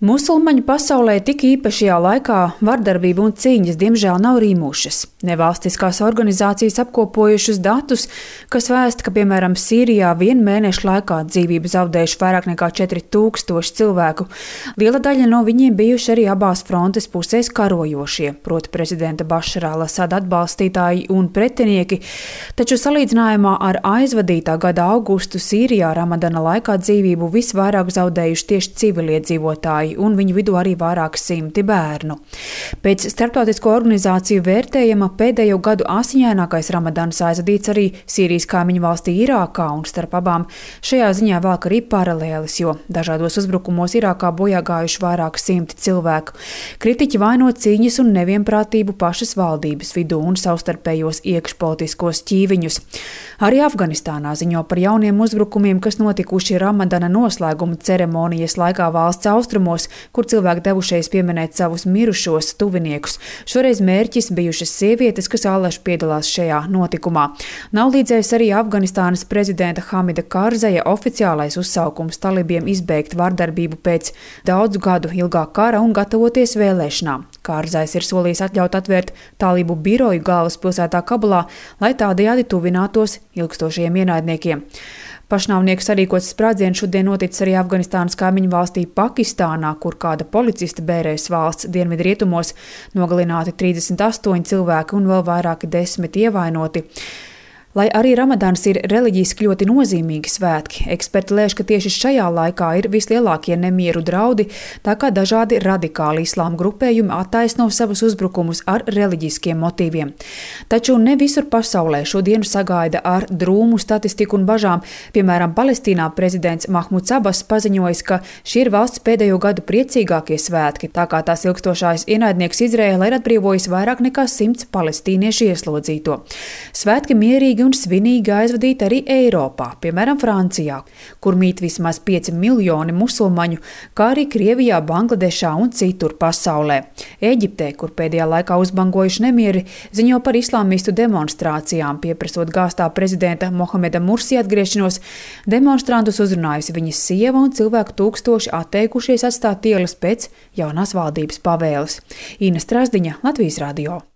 Musulmaņu pasaulē tik īpašajā laikā vardarbība un cīņas diemžēl nav rīmušas. Nevalstiskās organizācijas apkopojušas datus, kas vēsta, ka, piemēram, Sīrijā vienu mēnešu laikā dzīvību zaudējuši vairāk nekā 4000 cilvēku. Liela daļa no viņiem bijuši arī abās frontes pusēs karojošie, proti prezidenta Bašara al-Asada atbalstītāji un pretinieki, taču salīdzinājumā ar aizvadītā gada augustu Sīrijā Ramadana laikā dzīvību visvairāk zaudējuši tieši civiliedzīvotāji, un viņu vidū arī vairāk simti bērnu. Pēc starptautisko organizāciju vērtējuma pēdējo gadu asiņainākais Ramadans aizvadīts arī Sīrijas kaimiņu valstī Irākā, un starp abām šajā ziņā velk arī paralēlis, jo dažādos uzbrukumos Irākā bojā gājuši vairāk simti cilvēku. Kritiķi vaino cīņas un nevienprātību pašas valdības vidū un savstarpējos iekšpolitiskos ķīviņus. Arī Afganistānā ziņo par jauniem uzbrukumiem, kas notikuši Ramadana noslēguma ceremonijas laikā valsts austrumos, kur cilvēki devušies pieminēt savus mirušos tuviniekus. Šoreiz mērķis bijušas sievietes, kas allaž piedalās šajā notikumā. Nav līdzējis arī Afganistānas prezidenta Hamida Karzaja oficiālais uzsaukums talibiem izbeigt vardarbību pēc daudzu gadu ilgā kara un gatavoties vēlēšanām. Kārzais ir solījis atļaut atvērt talibu biroju galvaspilsētā Kabulā, lai tādējādi tuvinātos ilgstošajiem ienaidniekiem. Pašnāvnieku sarīkots sprādziens šodien noticis arī Afganistānas kaimiņu valstī Pakistānā, kur kāda policista bērēs valsts dienvidrietumos, nogalināti 38 cilvēki un vēl vairāki 10 ievainoti. Lai arī Ramadans ir reliģiski ļoti nozīmīgi svētki, eksperti lēš, ka tieši šajā laikā ir vislielākie nemieru draudi, tā kā dažādi radikāli islāma grupējumi attaisno savus uzbrukumus ar reliģiskiem motīviem. Taču ne visur pasaulē šodienu sagaida ar drūmu statistiku un bažām. Piemēram, Palestīnā prezidents Mahmuds Abas paziņojis, ka šī ir valsts pēdējo gadu priecīgākie svētki, tā kā tās ilgstošais ienaidnieks Izraēla ir atbrīvojis vairāk nekā 100 palestīniešu ieslodzīto. Svētki mierīgi un svinīgi aizvadīti arī Eiropā, piemēram, Francijā, kur mīt vismaz 5 miljoni musulmaņu, kā arī Krievijā, Bangladešā un citur pasaulē. Ēģiptē, kur pēdējā laikā uzbangojuši nemieri, ziņo par islāmistu demonstrācijām, pieprasot gāstā prezidenta Mohameda Mursi atgriešanos. Demonstrantus uzrunājusi viņas sieva un cilvēku tūkstoši atteikušies atstāt ielas pēc jaunās valdības pavēles. Ina Strazdiņa, Latvijas radio.